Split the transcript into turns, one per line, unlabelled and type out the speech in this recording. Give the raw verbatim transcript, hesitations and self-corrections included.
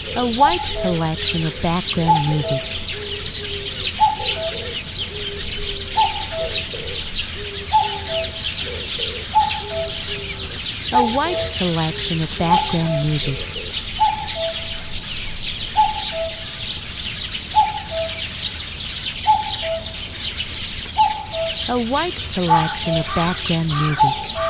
A wide selection of background music. A wide selection of background music. A wide selection of background music.